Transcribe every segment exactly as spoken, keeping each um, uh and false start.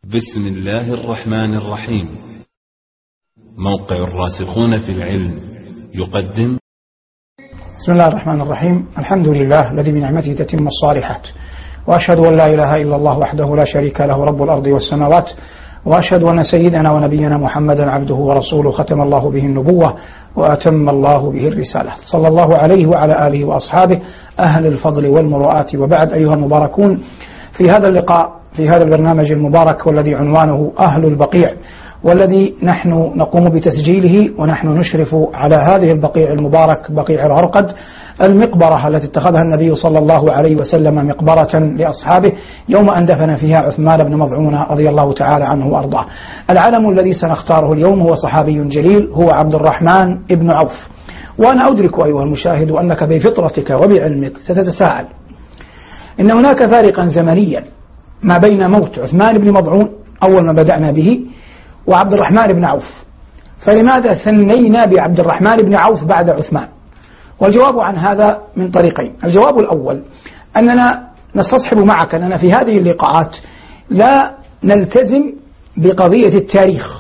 بسم الله الرحمن الرحيم. موقع الراسخون في العلم يقدم. بسم الله الرحمن الرحيم. الحمد لله الذي بنعمته تتم الصالحات، وأشهد أن لا إله إلا الله وحده لا شريك له رب الأرض والسماوات، وأشهد أن سيدنا ونبينا محمدا عبده ورسوله ختم الله به النبوة وأتم الله به الرسالة، صلى الله عليه وعلى آله وأصحابه أهل الفضل والمروءات. وبعد، أيها المباركون، في هذا اللقاء في هذا البرنامج المبارك والذي عنوانه أهل البقيع، والذي نحن نقوم بتسجيله ونحن نشرف على هذه البقيع المبارك، بقيع العرقد، المقبرة التي اتخذها النبي صلى الله عليه وسلم مقبرة لأصحابه يوم أن دفن فيها عثمان بن مظعون رضي الله تعالى عنه وأرضاه. العلم الذي سنختاره اليوم هو صحابي جليل، هو عبد الرحمن بن عوف. وأنا أدرك أيها المشاهد أنك بفطرتك وبعلمك ستتساءل إن هناك فارقا زمنيا ما بين موت عثمان بن مظعون أول ما بدأنا به وعبد الرحمن بن عوف، فلماذا ثنينا بعبد الرحمن بن عوف بعد عثمان؟ والجواب عن هذا من طريقين. الجواب الأول أننا نستصحب معك أننا في هذه اللقاءات لا نلتزم بقضية التاريخ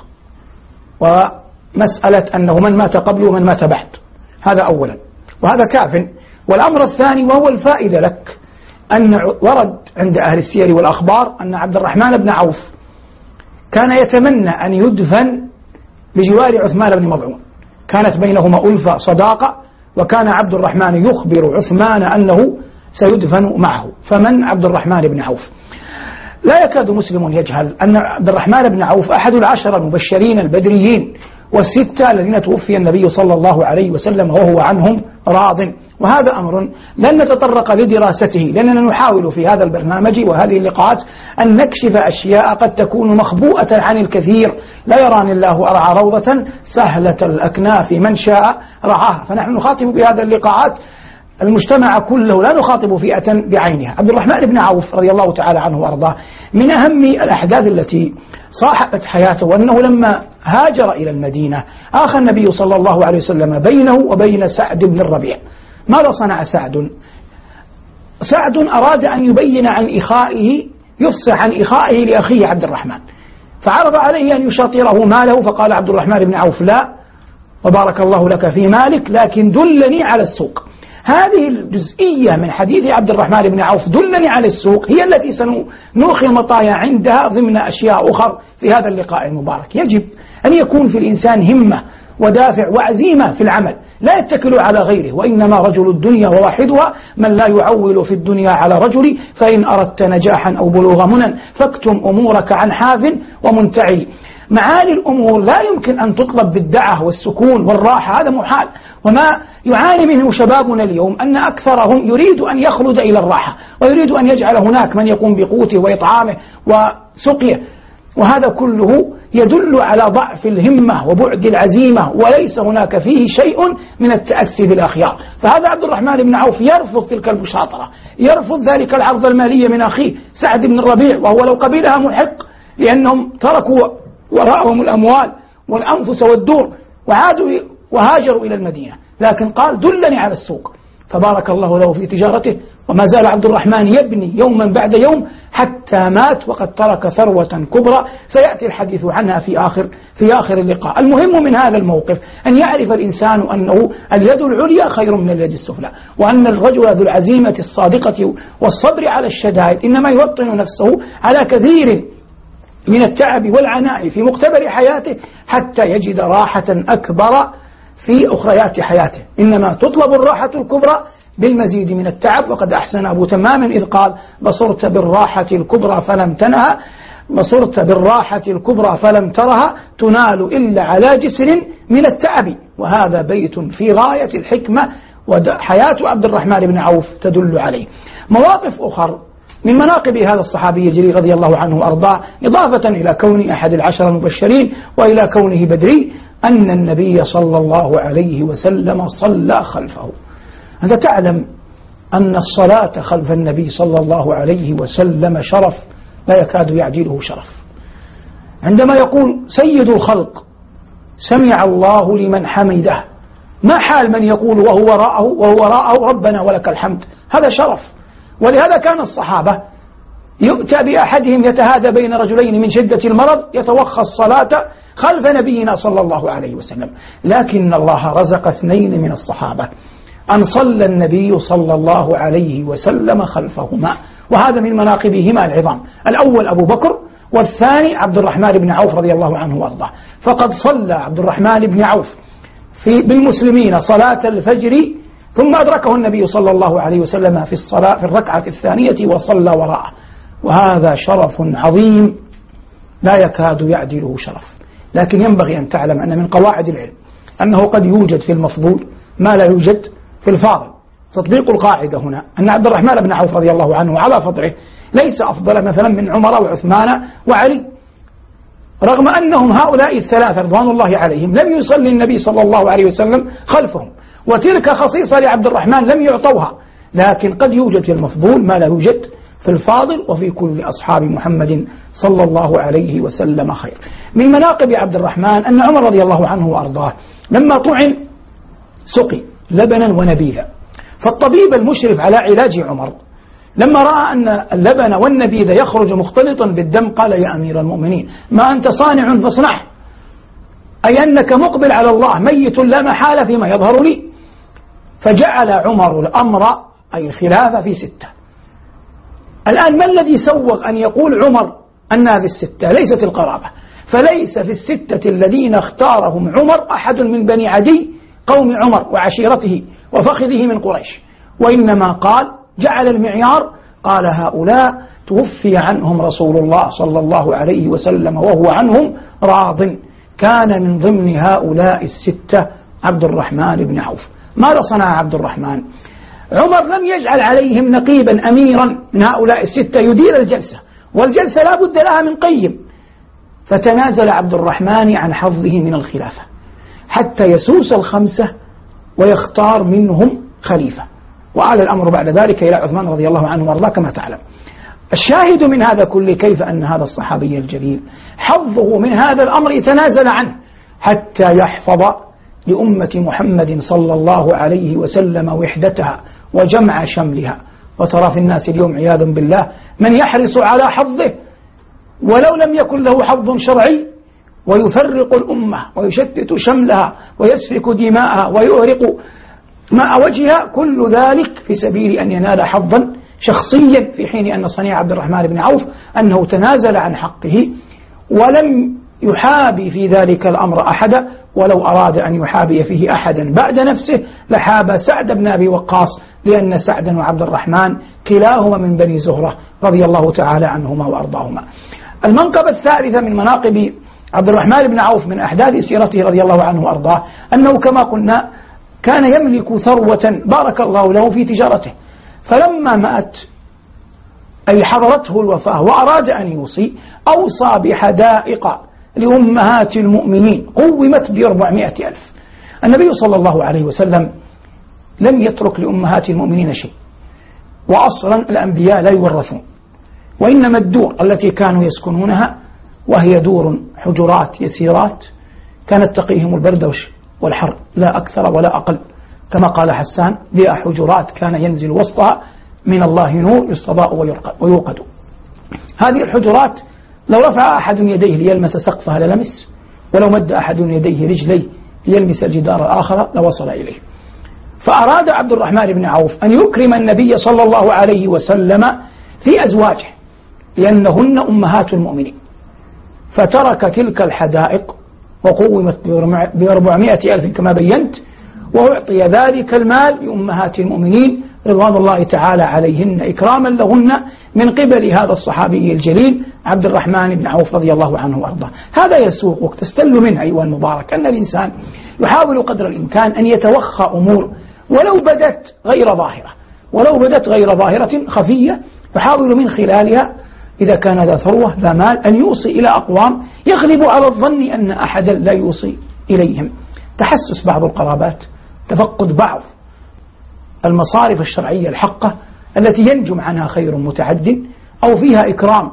ومسألة أنه من مات قبل ومن مات بعد، هذا أولا، وهذا كاف. والأمر الثاني وهو الفائدة لك أن ورد عند أهل السير والأخبار أن عبد الرحمن بن عوف كان يتمنى أن يدفن بجوار عثمان بن مظعون، كانت بينهما ألفة صداقة، وكان عبد الرحمن يخبر عثمان أنه سيدفن معه. فمن عبد الرحمن بن عوف؟ لا يكاد مسلم يجهل أن عبد الرحمن بن عوف أحد العشر المبشرين البدريين والستة الذين توفي النبي صلى الله عليه وسلم وهو عنهم راض. وهذا أمر لن نتطرق لدراسته، لأننا نحاول في هذا البرنامج وهذه اللقاءات أن نكشف أشياء قد تكون مخبوءة عن الكثير. لا يراني الله أرعى روضة سهلة الأكناف من شاء رعاها. فنحن نخاطب بهذه اللقاءات المجتمع كله، لا نخاطب فئة بعينها. عبد الرحمن بن عوف رضي الله تعالى عنه وأرضاه من أهم الأحداث التي صاحبت حياته وأنه لما هاجر إلى المدينة آخى النبي صلى الله عليه وسلم بينه وبين سعد بن الربيع. ماذا صنع سعد؟ سعد أراد أن يبين عن إخائه، يفصح عن إخائه لأخيه عبد الرحمن، فعرض عليه أن يشاطره ماله، فقال عبد الرحمن بن عوف: لا، وبارك الله لك في مالك، لكن دلني على السوق. هذه الجزئية من حديث عبد الرحمن بن عوف، دلني على السوق، هي التي سنوخي المطايا عندها ضمن أشياء أخرى في هذا اللقاء المبارك. يجب أن يكون في الإنسان همة ودافع وعزيمة في العمل، لا يتكل على غيره، وإنما رجل الدنيا وواحدها من لا يعول في الدنيا على رجل، فإن أردت نجاحا أو بلوغ منى فاكتم أمورك عن حاف ومنتعي. معالي الأمور لا يمكن أن تطلب بالدعة والسكون والراحة، هذا محال. وما يعاني منه شبابنا اليوم أن أكثرهم يريد أن يخلد إلى الراحة، ويريد أن يجعل هناك من يقوم بقوته وإطعامه وسقيه، وهذا كله يدل على ضعف الهمة وبعد العزيمة، وليس هناك فيه شيء من التأسي بالأخيار. فهذا عبد الرحمن بن عوف يرفض تلك المشاطرة، يرفض ذلك العرض المالي من أخيه سعد بن الربيع، وهو لو قبلها محق، لأنهم تركوا وراءهم الأموال والأنفس والدور وعادوا وهاجروا إلى المدينة، لكن قال: دلني على السوق. فبارك الله له في تجارته، وما زال عبد الرحمن يبني يوما بعد يوم حتى مات، وقد ترك ثروة كبرى سيأتي الحديث عنها في آخر في آخر اللقاء. المهم من هذا الموقف أن يعرف الإنسان أنه اليد العليا خير من اليد السفلى، وأن الرجل ذو العزيمة الصادقة والصبر على الشدائد إنما يوطن نفسه على كثير من التعب والعناء في مقتبل حياته حتى يجد راحة أكبر في أخريات حياته. إنما تطلب الراحة الكبرى بالمزيد من التعب. وقد أحسن أبو تمام إذ قال: بصرت بالراحة الكبرى فلم تنها بصرت بالراحة الكبرى فلم ترها تنال إلا على جسر من التعب. وهذا بيت في غاية الحكمة، وحياة عبد الرحمن بن عوف تدل عليه. مواقف أخرى من مناقب هذا الصحابي الجليل رضي الله عنه وأرضاه، إضافة إلى كون أحد العشر المبشرين وإلى كونه بدري، أن النبي صلى الله عليه وسلم صلى خلفه. أنت تعلم أن الصلاة خلف النبي صلى الله عليه وسلم شرف لا يكاد يعدله شرف. عندما يقول سيد الخلق سمع الله لمن حمده، ما حال من يقول وهو وراءه وهو وراءه ربنا ولك الحمد؟ هذا شرف. ولهذا كان الصحابة يؤتى بأحدهم يتهادى بين رجلين من شدة المرض يتوخى الصلاة خلف نبينا صلى الله عليه وسلم، لكن الله رزق اثنين من الصحابة أن صلى النبي صلى الله عليه وسلم خلفهما، وهذا من مناقبهما العظام. الأول أبو بكر، والثاني عبد الرحمن بن عوف رضي الله عنه وارضاه. فقد صلى عبد الرحمن بن عوف في بالمسلمين صلاة الفجر، ثم أدركه النبي صلى الله عليه وسلم في الصلاة في الركعة الثانية وصلى وراءه، وهذا شرف عظيم لا يكاد يعدله شرف. لكن ينبغي أن تعلم أن من قواعد العلم أنه قد يوجد في المفضول ما لا يوجد في الفاضل. تطبيق القاعدة هنا أن عبد الرحمن بن عوف رضي الله عنه على فضله ليس أفضل مثلا من عمر وعثمان وعلي، رغم أنهم هؤلاء الثلاثة رضوان الله عليهم لم يصلي النبي صلى الله عليه وسلم خلفهم، وتلك خصيصة لعبد الرحمن لم يعطوها. لكن قد يوجد في المفضول ما لا يوجد في الفاضل، وفي كل أصحاب محمد صلى الله عليه وسلم خير. من مناقب عبد الرحمن أن عمر رضي الله عنه وأرضاه لما طعن سقي لبنا ونبيذا، فالطبيب المشرف على علاج عمر لما رأى أن اللبن والنبيذ يخرج مختلطا بالدم قال: يا أمير المؤمنين ما أنت صانع فاصنع، أي أنك مقبل على الله ميت لا محالة فيما يظهر لي. فجعل عمر الأمر أي الخلافة في ستة. الآن ما الذي سوغ أن يقول عمر أن هذه الستة ليست القرابة؟ فليس في الستة الذين اختارهم عمر أحد من بني عدي قوم عمر وعشيرته وفخذه من قريش، وإنما قال جعل المعيار قال: هؤلاء توفي عنهم رسول الله صلى الله عليه وسلم وهو عنهم راض. كان من ضمن هؤلاء الستة عبد الرحمن بن عوف. ماذا صنع عبد الرحمن؟ عمر لم يجعل عليهم نقيبا أميرا من هؤلاء الستة يدير الجلسة، والجلسة لا بد لها من قيم، فتنازل عبد الرحمن عن حظه من الخلافة حتى يسوس الخمسة ويختار منهم خليفة، وآل الأمر بعد ذلك إلى عثمان رضي الله عنه وارضاه كما تعلم. الشاهد من هذا كله كيف أن هذا الصحابي الجليل حظه من هذا الأمر يتنازل عنه حتى يحفظ لأمة محمد صلى الله عليه وسلم وحدتها وجمع شملها. وترى في الناس اليوم عياذا بالله من يحرص على حظه ولو لم يكن له حظ شرعي، ويفرق الأمة ويشتت شملها ويسفك دماءها ويؤرق ماء وجهها، كل ذلك في سبيل أن ينال حظا شخصيا، في حين أن صنيع عبد الرحمن بن عوف أنه تنازل عن حقه ولم يحابي في ذلك الأمر أحدا، ولو أراد أن يحابي فيه أحدا بعد نفسه لحاب سعد بن أبي وقاص، لأن سعدا وعبد الرحمن كلاهما من بني زهرة رضي الله تعالى عنهما وأرضاهما. المنقبة الثالثة من مناقب عبد الرحمن بن عوف من أحداث سيرته رضي الله عنه وأرضاه أنه كما قلنا كان يملك ثروة بارك الله له في تجارته، فلما مات أي حضرته الوفاة وأراد أن يوصي أوصى بحدائق لأمهات المؤمنين قومت بأربعمائة ألف. النبي صلى الله عليه وسلم لم يترك لأمهات المؤمنين شيء، وأصلا الأنبياء لا يورثون، وإنما الدور التي كانوا يسكنونها وهي دور حجرات يسيرات كانت تقيهم البرد والحر لا أكثر ولا أقل، كما قال حسان: بها حجرات كان ينزل وسطها من الله نور يستضاء ويوقد. هذه الحجرات لو رفع أحد يديه ليلمس سقفها للمس، ولو مد أحد يديه رجليه ليلمس الجدار الآخر لوصل إليه. فأراد عبد الرحمن بن عوف أن يكرم النبي صلى الله عليه وسلم في أزواجه لأنهن أمهات المؤمنين، فترك تلك الحدائق وقومت بأربعمائة ألف كما بينت، وأعطي ذلك المال لأمهات المؤمنين رضوان الله تعالى عليهن إكراما لهن من قبل هذا الصحابي الجليل عبد الرحمن بن عوف رضي الله عنه وأرضاه. هذا يسوق تستل منه أيها المبارك أن الإنسان يحاول قدر الإمكان أن يتوخى أمور ولو بدت غير ظاهرة، ولو بدت غير ظاهرة خفية، يحاول من خلالها إذا كان ذا ثروة ذا مال أن يوصي إلى أقوام يغلب على الظن أن أحدا لا يوصي إليهم. تحسس بعض القرابات، تفقد بعض المصارف الشرعية الحقة التي ينجم عنها خير متعد أو فيها إكرام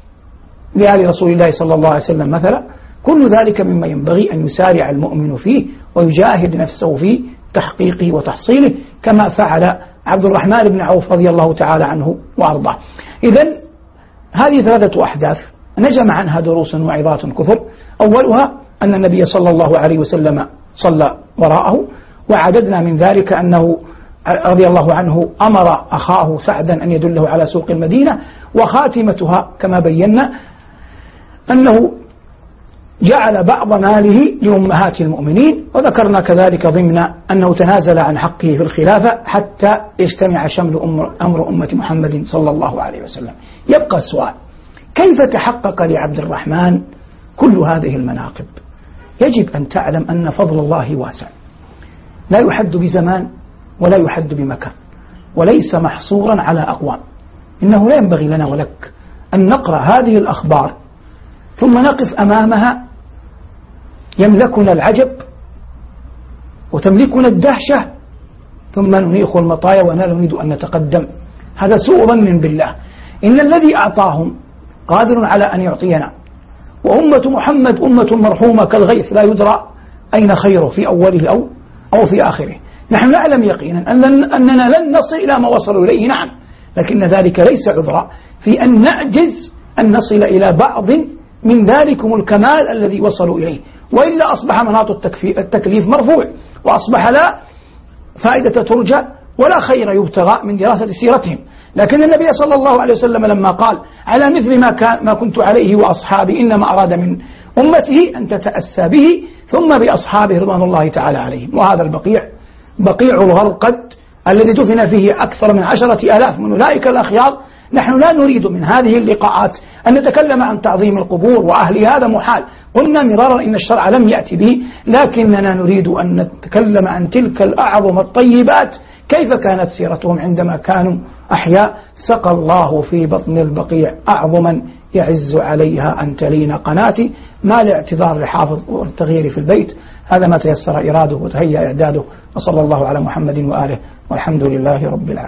لآل رسول الله صلى الله عليه وسلم مثلا، كل ذلك مما ينبغي أن يسارع المؤمن فيه ويجاهد نفسه في تحقيقه وتحصيله كما فعل عبد الرحمن بن عوف رضي الله تعالى عنه وأرضاه. إذن هذه ثلاثة أحداث نجم عنها دروس وعظات كثر. أولها أن النبي صلى الله عليه وسلم صلى وراءه، وعددنا من ذلك أنه رضي الله عنه أمر أخاه سعدا أن يدله على سوق المدينة، وخاتمتها كما بينا أنه جعل بعض ماله لأمهات المؤمنين، وذكرنا كذلك ضمن أنه تنازل عن حقه في الخلافة حتى يجتمع شمل أمر أمة محمد صلى الله عليه وسلم. يبقى السؤال: كيف تحقق لعبد الرحمن كل هذه المناقب؟ يجب أن تعلم أن فضل الله واسع، لا يحد بزمان ولا يحد بمكان، وليس محصورا على أقوام. إنه لا ينبغي لنا ولك أن نقرأ هذه الأخبار ثم نقف أمامها يملكنا العجب وتملكنا الدهشة ثم ننيخ المطايا ولا نريد أن نتقدم. هذا سوء ظن بالله. إن الذي أعطاهم قادر على أن يعطينا، وأمة محمد أمة مرحومة كالغيث لا يدرى أين خيره في أوله أو أو في آخره. نحن نعلم يقينا أننا لن نصل إلى ما وصلوا إليه، نعم، لكن ذلك ليس عذرا في أن نعجز أن نصل إلى بعض من ذلكم الكمال الذي وصلوا إليه، وإلا أصبح مناط التكليف مرفوع، وأصبح لا فائدة ترجى ولا خير يبتغى من دراسة سيرتهم. لكن النبي صلى الله عليه وسلم لما قال على مثل ما, كان ما كنت عليه وأصحابي، إنما أراد من أمته أن تتأسى به ثم بأصحابه رضوان الله تعالى عليهم. وهذا البقيع بقيع الغرقد الذي دفن فيه أكثر من عشرة آلاف من أولئك الأخيار. نحن لا نريد من هذه اللقاءات أن نتكلم عن تعظيم القبور وأهل، هذا محال، قلنا مرارا إن الشرع لم يأتي به، لكننا نريد أن نتكلم عن تلك الأعظم الطيبات، كيف كانت سيرتهم عندما كانوا أحياء. سقى الله في بطن البقيع أعظما يعز عليها أن تلين قناتي، ما لاعتذار لحافظ والتغيير في البيت. هذا ما تيسر إراده وتهيأ إعداده، وصلى الله على محمد وآله، والحمد لله رب العالمين.